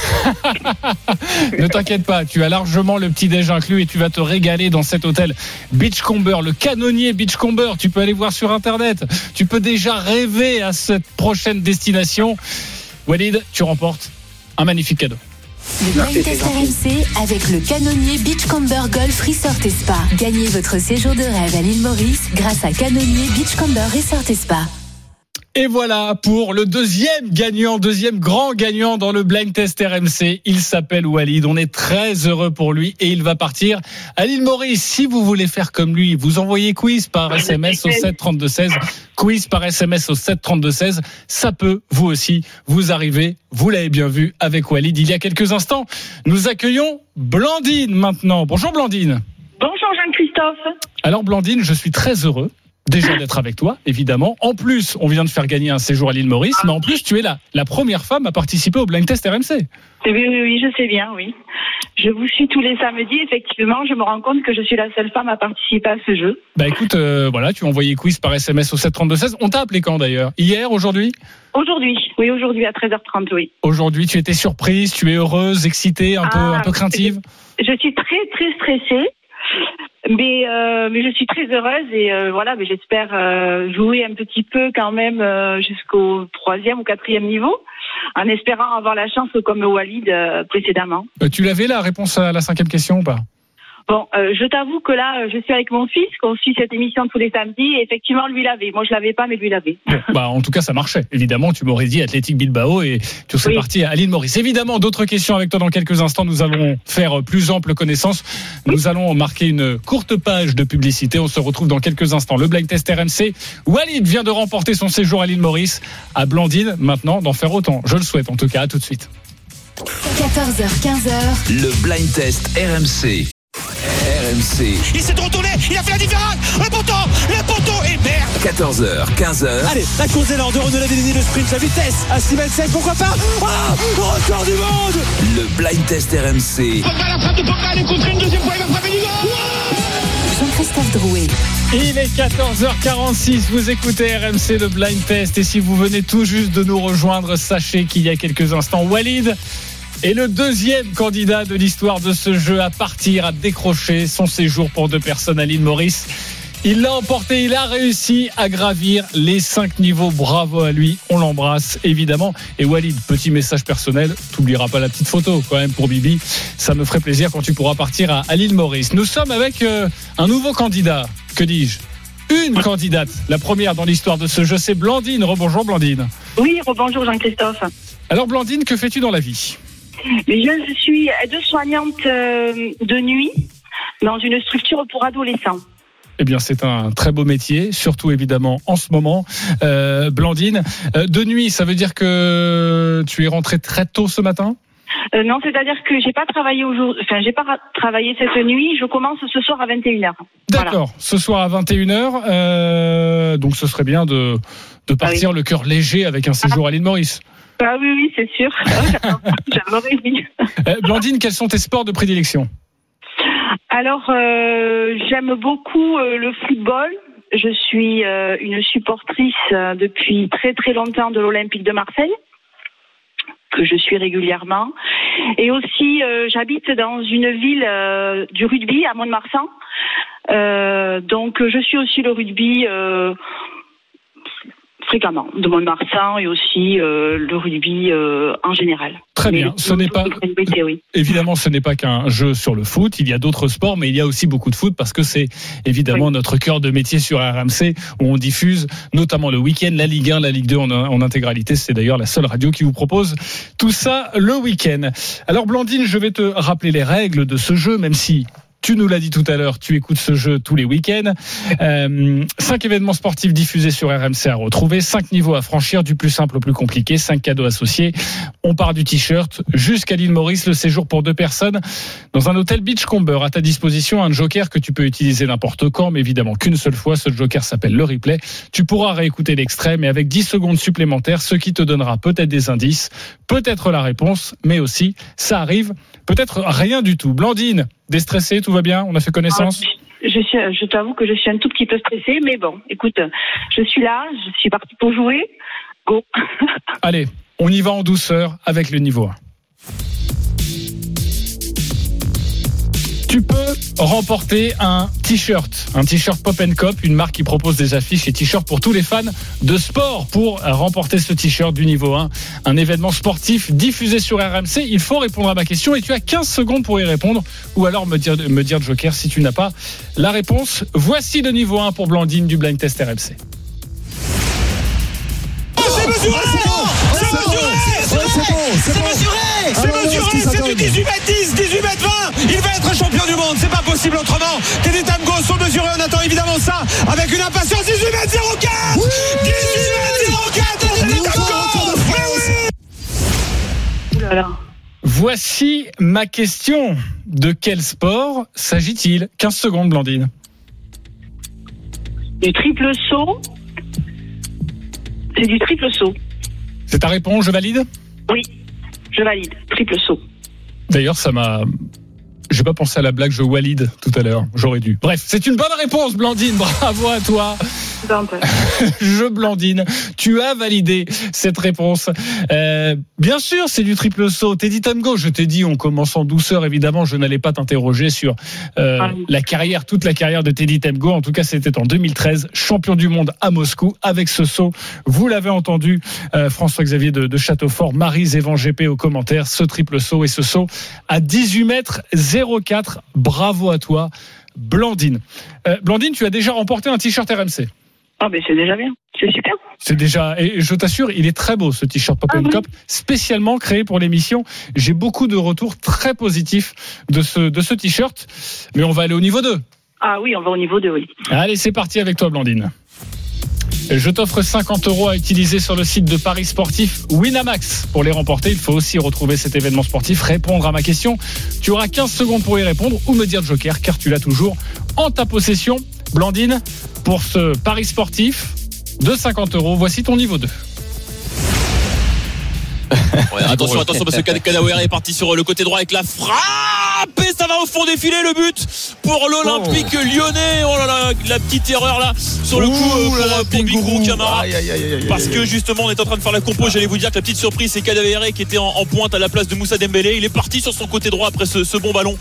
Ne t'inquiète pas, tu as largement le petit-déj inclus et tu vas te régaler dans cet hôtel Beachcomber, le Canonnier Beachcomber. Tu peux aller voir sur internet, tu peux déjà rêver à cette prochaine destination. Walid, tu remportes un magnifique cadeau. Le blind test RMC avec le Canonnier Beachcomber Golf Resort et Spa. Gagnez votre séjour de rêve à l'île Maurice grâce à Canonnier Beachcomber Resort et Spa. Et voilà pour le deuxième grand gagnant dans le blind test RMC. Il s'appelle Walid. On est très heureux pour lui et il va partir à l'île Maurice. Si vous voulez faire comme lui, vous envoyez quiz par SMS au 732-16. Quiz par SMS au 732-16. Ça peut, vous aussi, vous arriver. Vous l'avez bien vu avec Walid il y a quelques instants. Nous accueillons Blandine maintenant. Bonjour Blandine. Bonjour Jean-Christophe. Alors Blandine, je suis très heureux. Déjà d'être avec toi, évidemment. En plus, on vient de faire gagner un séjour à l'île Maurice, mais en plus, tu es la première femme à participer au blind test RMC. Oui, je sais bien, oui. Je vous suis tous les samedis, effectivement. Je me rends compte que je suis la seule femme à participer à ce jeu. Bah écoute, voilà, tu as envoyé quiz par SMS au 732-16. On t'a appelé quand d'ailleurs ? Hier, aujourd'hui ? Aujourd'hui à 13h30, oui. Aujourd'hui, tu étais surprise, tu es heureuse, excitée, un peu craintive ? Je suis très, très stressée. Mais je suis très heureuse et voilà, mais j'espère jouer un petit peu quand même jusqu'au 3e ou 4e niveau, en espérant avoir la chance comme Walid précédemment. Tu l'avais la réponse à la 5e question ou pas ? Bon, je t'avoue que là, je suis avec mon fils, qu'on suit cette émission tous les samedis, et effectivement, lui l'avait. Moi, je l'avais pas, mais lui l'avait. Bon, en tout cas, ça marchait. Évidemment, tu m'aurais dit Athletic Bilbao et tu serais parti à l'île Maurice. Évidemment, d'autres questions avec toi dans quelques instants. Nous allons faire plus ample connaissance. Nous allons marquer une courte page de publicité. On se retrouve dans quelques instants. Le blind test RMC. Walid vient de remporter son séjour à l'île Maurice. À Blandine, maintenant, d'en faire autant. Je le souhaite, en tout cas. À tout de suite. 14h, 15h. Le blind test RMC. RMC. Il s'est retourné, il a fait la différence. Le poteau et merde. 14h, 15h. Allez, la course est l'heure de Renaud Lavillenie, le sprint, la vitesse à 6,7, pourquoi pas. Record du monde. Le blind test RMC. Pogba, la frappe de Pogba, elle est contrée une deuxième fois, il va frapper du goal. Jean-Christophe Drouet. Il est 14h46, vous écoutez RMC le blind test et si vous venez tout juste de nous rejoindre, sachez qu'il y a quelques instants, Walid est le deuxième candidat de l'histoire de ce jeu à partir, à décrocher son séjour pour 2 personnes à l'île Maurice. Il l'a emporté, il a réussi à gravir les 5 niveaux. Bravo à lui, on l'embrasse évidemment. Et Walid, petit message personnel, t'oublieras pas la petite photo quand même pour Bibi. Ça me ferait plaisir quand tu pourras partir à l'île Maurice. Nous sommes avec un nouveau candidat, que dis-je ? Une candidate, la première dans l'histoire de ce jeu, c'est Blandine. Rebonjour Blandine. Oui, rebonjour Jean-Christophe. Alors Blandine, que fais-tu dans la vie ? Je suis aide-soignante de nuit dans une structure pour adolescents. Eh bien, c'est un très beau métier, surtout évidemment en ce moment. Blandine, de nuit, ça veut dire que tu es rentrée très tôt ce matin ? Non, c'est-à-dire que j'ai pas travaillé cette nuit. Je commence ce soir à 21h. D'accord, voilà. Ce soir à 21h. Donc, ce serait bien de partir le cœur léger avec un séjour à l'île Maurice. Ah oui, c'est sûr. J'aimerais bien. Blandine, quels sont tes sports de prédilection ? Alors, j'aime beaucoup le football. Je suis une supportrice depuis très très longtemps de l'Olympique de Marseille, que je suis régulièrement. Et aussi, j'habite dans une ville du rugby à Mont-de-Marsan. Donc, je suis aussi le rugby fréquemment, de Mont-de-Marsan et aussi le rugby en général. Très bien, ce n'est pas évidemment ce n'est pas qu'un jeu sur le foot, il y a d'autres sports mais il y a aussi beaucoup de foot parce que c'est évidemment notre cœur de métier sur RMC où on diffuse notamment le week-end la Ligue 1, la Ligue 2 en intégralité, c'est d'ailleurs la seule radio qui vous propose tout ça le week-end. Alors Blandine, je vais te rappeler les règles de ce jeu même si tu nous l'as dit tout à l'heure, tu écoutes ce jeu tous les week-ends. 5 événements sportifs diffusés sur RMC à retrouver, 5 niveaux à franchir, du plus simple au plus compliqué, 5 cadeaux associés. On part du t-shirt jusqu'à l'île Maurice, le séjour pour 2 personnes dans un hôtel Beachcomber. À ta disposition, un joker que tu peux utiliser n'importe quand, mais évidemment qu'une seule fois. Ce joker s'appelle le replay. Tu pourras réécouter l'extrait, mais avec 10 secondes supplémentaires, ce qui te donnera peut-être des indices, peut-être la réponse, mais aussi, ça arrive, peut-être rien du tout. Blandine, déstressée, tout va bien, on a fait connaissance. Je t'avoue que je suis un tout petit peu stressée, mais bon, écoute, je suis là, je suis partie pour jouer. Go. Allez, on y va en douceur avec le niveau 1. Tu peux remporter un t-shirt Pop & Cop, une marque qui propose des affiches et t-shirts pour tous les fans de sport. Pour remporter ce t-shirt du niveau 1, un événement sportif diffusé sur RMC, il faut répondre à ma question et tu as 15 secondes pour y répondre ou alors me dire joker si tu n'as pas la réponse. Voici le niveau 1 pour Blandine du blind test RMC. mesuré. C'est du 18m10, 18m20. Il va être champion du monde. C'est pas possible autrement. Teddy Tamgo sont mesurés. On attend évidemment ça avec une impatience. 18m04. 18m04. Teddy Tamgo. Oulala. Voici ma question. De quel sport s'agit-il ? 15 secondes, Blandine. Du triple saut. C'est du triple saut. C'est ta réponse, je valide ? Oui, je valide. Triple saut. D'ailleurs, j'ai pas pensé à la blague, je valide tout à l'heure. J'aurais dû. Bref, c'est une bonne réponse, Blandine. Bravo à toi. Je Blandine, tu as validé cette réponse. Bien sûr, c'est du triple saut. Teddy Tamgo, je t'ai dit, on commence en douceur, évidemment, je n'allais pas t'interroger sur toute la carrière de Teddy Tamgo. En tout cas, c'était en 2013, champion du monde à Moscou avec ce saut. Vous l'avez entendu, François-Xavier de Châteaufort, Maryse Evan GP au commentaire, ce triple saut et ce saut à 18m04. Bravo à toi, Blandine. Blandine, tu as déjà remporté un t-shirt RMC. Ah ben c'est déjà bien, c'est super. C'est déjà, et je t'assure, il est très beau ce t-shirt Pop & Cop, spécialement créé pour l'émission. J'ai beaucoup de retours très positifs de ce t-shirt, mais on va aller au niveau 2. Ah oui, on va au niveau 2, oui. Allez, c'est parti avec toi, Blandine. Je t'offre 50 € à utiliser sur le site de Paris Sportif Winamax. Pour les remporter, il faut aussi retrouver cet événement sportif, répondre à ma question. Tu auras 15 secondes pour y répondre ou me dire joker, car tu l'as toujours en ta possession. Blandine, pour ce Paris Sportif de 50 €, voici ton niveau 2. Ouais, attention parce que Kadewere est parti sur le côté droit avec la frappe et ça va au fond défiler le but pour l'Olympique lyonnais. Oh là là, la petite erreur là sur le coup pour Bingourou Kamara. Parce que justement on est en train de faire la compo. J'allais vous dire que la petite surprise c'est Kadewere qui était en pointe à la place de Moussa Dembélé. Il est parti sur son côté droit après ce bon ballon.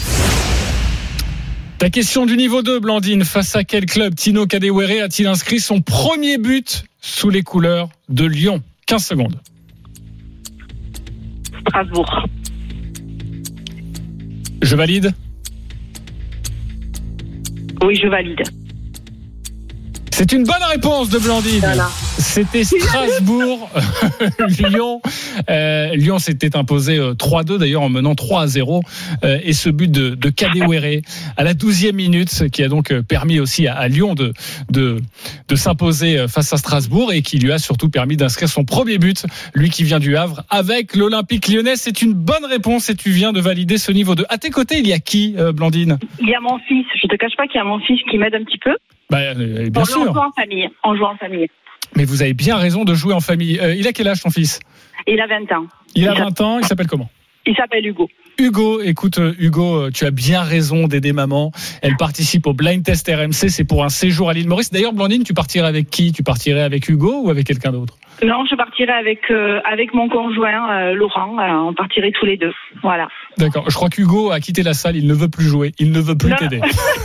Ta question du niveau 2, Blandine. Face à quel club Tino Kadewere a-t-il inscrit son premier but sous les couleurs de Lyon ? 15 secondes. Strasbourg. Je valide ? Oui, je valide. C'est une bonne réponse de Blandine. Voilà. C'était Strasbourg. Lyon s'était imposé 3-2 d'ailleurs en menant 3-0 et ce but de Kadewere à la 12e minute qui a donc permis aussi à Lyon de s'imposer face à Strasbourg et qui lui a surtout permis d'inscrire son premier but, lui qui vient du Havre avec l'Olympique lyonnais. C'est une bonne réponse et tu viens de valider ce niveau 2. À tes côtés, il y a qui, Blandine ? Il y a mon fils. Je te cache pas qu'il y a mon fils qui m'aide un petit peu. Bien sûr. On joue en famille. Mais vous avez bien raison de jouer en famille. Il a quel âge ton fils ? Il a 20 ans. Il a 20 ans, il s'appelle comment ? Il s'appelle Hugo. Hugo, écoute Hugo, tu as bien raison d'aider maman. Elle participe au Blind Test RMC, c'est pour un séjour à l'île Maurice. D'ailleurs, Blandine, tu partirais avec qui ? Tu partirais avec Hugo ou avec quelqu'un d'autre ? Non, je partirais avec mon conjoint Laurent. On partirait tous les deux. Voilà. D'accord. Je crois qu'Hugo a quitté la salle. Il ne veut plus jouer. Il ne veut plus t'aider.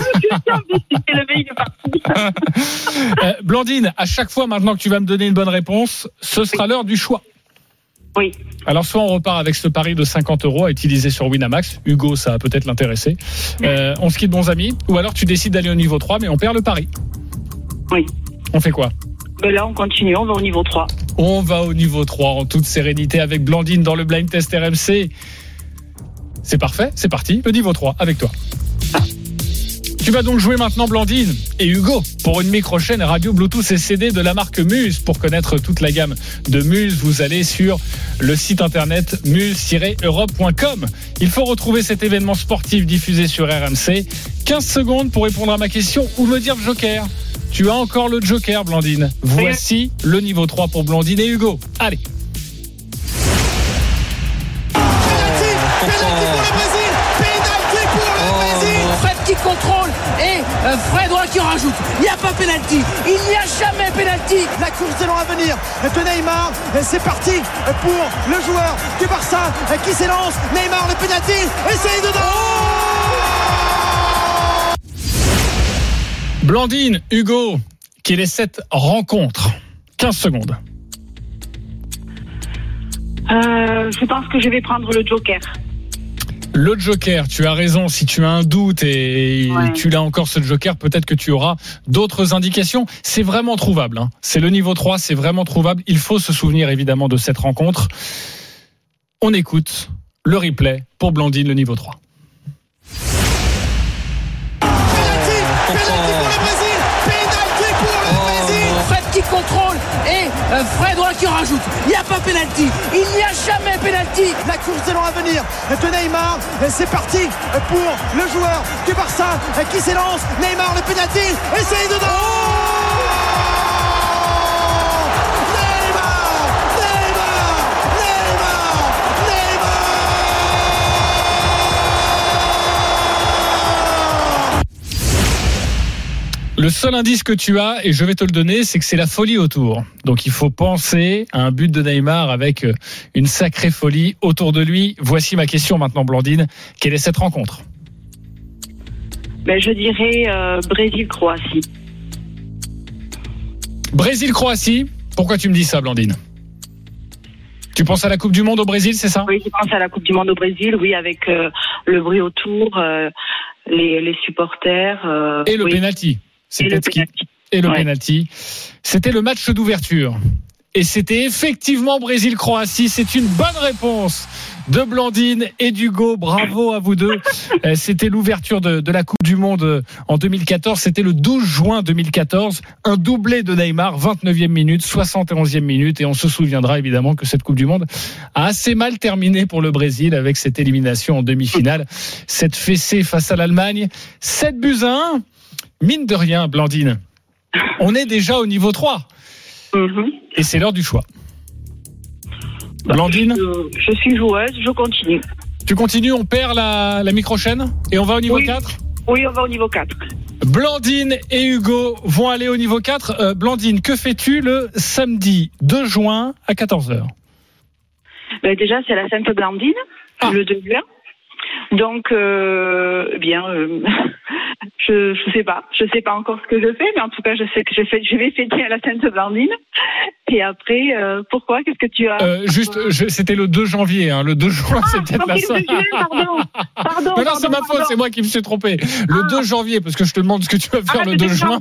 Blandine, à chaque fois maintenant que tu vas me donner une bonne réponse, ce sera l'heure du choix. Oui. Alors soit on repart avec ce pari de 50 € à utiliser sur Winamax. Hugo, ça va peut-être l'intéresser. On se quitte bons amis. Ou alors tu décides d'aller au niveau 3 mais on perd le pari. Oui. On fait quoi ? Là on continue, on va au niveau 3. On va au niveau 3 en toute sérénité avec Blandine dans le Blind Test RMC. C'est parfait, c'est parti. Le niveau 3 avec toi. Tu vas donc jouer maintenant Blandine et Hugo pour une micro-chaîne radio Bluetooth et CD de la marque Muse. Pour connaître toute la gamme de Muse, vous allez sur le site internet muse-europe.com. Il faut retrouver cet événement sportif diffusé sur RMC. 15 secondes pour répondre à ma question ou me dire joker. Tu as encore le joker, Blandine. Voici le niveau 3 pour Blandine et Hugo. Allez. Qui contrôle et Fred qui rajoute. Il n'y a pas pénalty. Il n'y a jamais pénalty. La course de l'an à venir de Neymar. C'est parti pour le joueur du Barça qui s'élance. Neymar, le pénalty. Et c'est dedans. Blandine, Hugo, quelle est cette rencontre ? 15 secondes. Je pense que je vais prendre le joker. Le joker, tu as raison, si tu as un doute et tu l'as encore ce joker, peut-être que tu auras d'autres indications. C'est vraiment trouvable, hein. C'est le niveau 3, c'est vraiment trouvable. Il faut se souvenir évidemment de cette rencontre. On écoute le replay pour Blandine, le niveau 3. Qui contrôle et Fred qui rajoute. Il n'y a pas pénalty. Il n'y a jamais pénalty. La course de l'an à venir de Neymar. C'est parti pour le joueur du Barça qui s'élance. Neymar, le pénalty. Et c'est dedans. Le seul indice que tu as, et je vais te le donner, c'est que c'est la folie autour. Donc il faut penser à un but de Neymar avec une sacrée folie autour de lui. Voici ma question maintenant, Blandine. Quelle est cette rencontre ? Je dirais Brésil-Croatie. Brésil-Croatie. Pourquoi tu me dis ça, Blandine ? Tu penses à la Coupe du Monde au Brésil, c'est ça ? Oui, je pense à la Coupe du Monde au Brésil, oui, avec le bruit autour, les supporters. Et le pénalty. Et le pénalty. C'était le match d'ouverture. Et c'était effectivement Brésil-Croatie. C'est une bonne réponse de Blandine et d'Hugo. Bravo à vous deux. C'était l'ouverture de la Coupe du Monde en 2014. C'était le 12 juin 2014. Un doublé de Neymar, 29e minute, 71e minute. Et on se souviendra évidemment que cette Coupe du Monde a assez mal terminé pour le Brésil avec cette élimination en demi-finale. Cette fessée face à l'Allemagne. 7-1. Mine de rien, Blandine, on est déjà au niveau 3. Et c'est l'heure du choix. Blandine, je suis joueuse, je continue. Tu continues, on perd la micro-chaîne et on va au niveau 4 ? Oui, on va au niveau 4. Blandine et Hugo vont aller au niveau 4. Blandine, que fais-tu le samedi 2 juin à 14h ? Déjà, c'est la Sainte Blandine, le 2 juin. Donc, je sais pas encore ce que je fais, mais en tout cas, je sais que je vais fêter à la Sainte Blandine. Et après, pourquoi ? Qu'est-ce que tu as c'était le 2 janvier, hein. Le 2 juin, c'est peut-être la Sainte. Pardon. Mais non, c'est ma faute, c'est moi qui me suis trompé. Le 2 janvier, parce que je te demande ce que tu vas faire le 2 juin.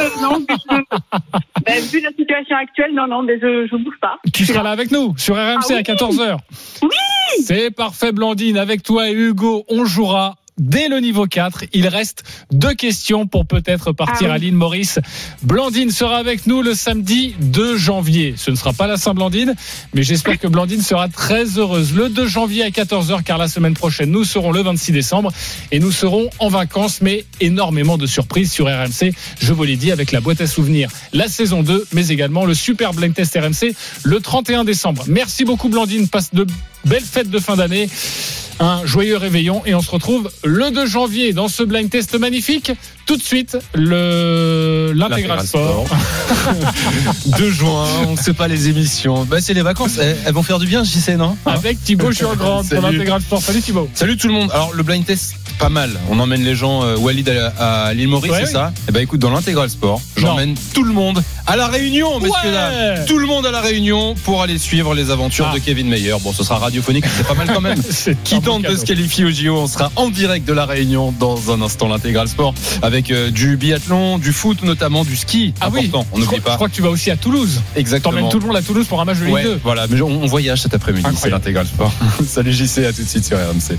Vu la situation actuelle, non, mais je bouge pas. Tu seras là avec nous, sur RMC à 14h. Oui. C'est parfait, Blandine. Avec toi et Hugo, on jouera dès le niveau 4. Il reste 2 questions pour peut-être partir à l'île Maurice. Blandine sera avec nous le samedi 2 janvier. Ce ne sera pas la Saint-Blandine, mais j'espère que Blandine sera très heureuse. Le 2 janvier à 14h, car la semaine prochaine, nous serons le 26 décembre et nous serons en vacances, mais énormément de surprises sur RMC. Je vous l'ai dit, avec la boîte à souvenirs, la saison 2, mais également le Super Blind Test RMC le 31 décembre. Merci beaucoup, Blandine. Passe de belles fêtes de fin d'année. Un joyeux réveillon et on se retrouve le 2 janvier dans ce blind test magnifique. Tout de suite, l'intégral sport. 2 juin, on ne sait pas les émissions. C'est les vacances, elles vont faire du bien, j'y sais, non ? Avec Thibaut Churgrand pour l'intégral sport. Salut Thibaut. Salut tout le monde. Alors le blind test, pas mal. On emmène les gens, Walid à l'île Maurice, c'est ça ? Écoute, dans l'intégral sport, j'emmène tout le monde à la Réunion, messieurs dames. Tout le monde à la Réunion pour aller suivre les aventures de Kevin Meyer. Bon, ce sera radiophonique, c'est pas mal quand même. Qui tente de se qualifier au JO. On sera en direct de la Réunion dans un instant, l'intégral sport, avec du biathlon, du foot notamment, du ski. Important, on n'oublie pas. Je crois que tu vas aussi à Toulouse. Exactement. T'emmènes tout le monde à Toulouse pour un match de Ligue 2. Voilà, mais on voyage cet après-midi. Incroyable. C'est l'intégral sport. Salut JC, à tout de suite sur RMC.